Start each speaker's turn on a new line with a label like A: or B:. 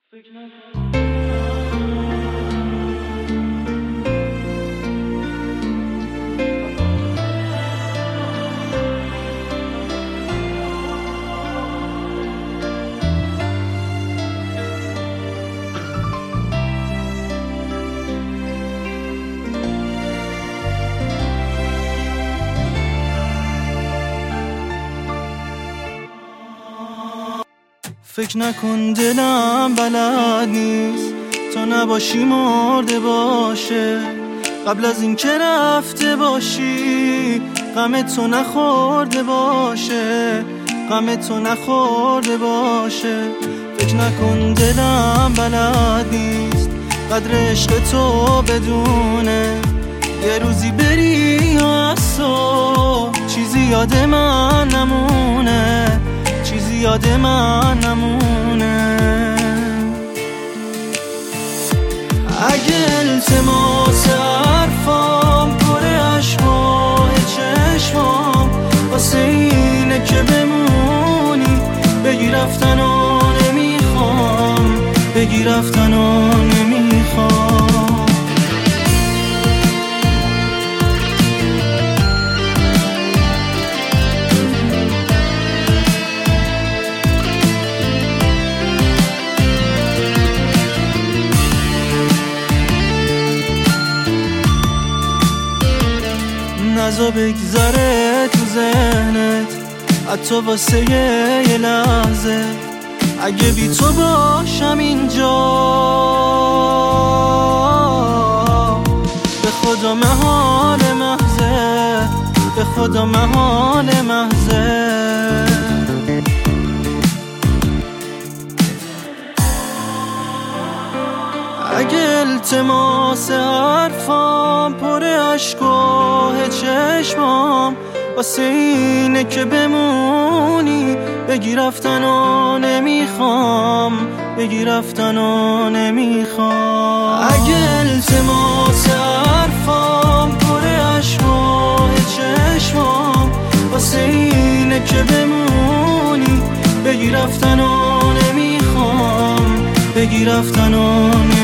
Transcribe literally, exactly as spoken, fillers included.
A: فکر نکن دلم بلد نیست تا نباشی مرده باشه، قبل از این که رفته باشی غم تو نخورده باشه، غم تو نخورده باشه. فکر نکن دلم بلد نیست قدر عشق تو بدونه، یه روزی بری یا از تو چیزی یاد من نمونه، چیزی یاد من نمونه. اگه التماس حرفام پر عشقای چشمام واسه اینه که بمونی، بگی رفتنو نمیخوام، بگی رفتنو نمیخوام. نزا بگذره تو ذهنت حتی واسه یه لحظه، اگه بی تو باشم اینجا به خدا محال محضه، به خدا محال محضه. اگه التماس حرفام پر عشقای چشمام واسه اینه که بمونی، بگی رفتنو نمیخوام، بگی رفتنو نمیخوام. اگه التماس حرفام پر عشقای چشمام واسه اینه که بمونی، بگی رفتنو نمیخوام، بگی رفتنو نمیخوام.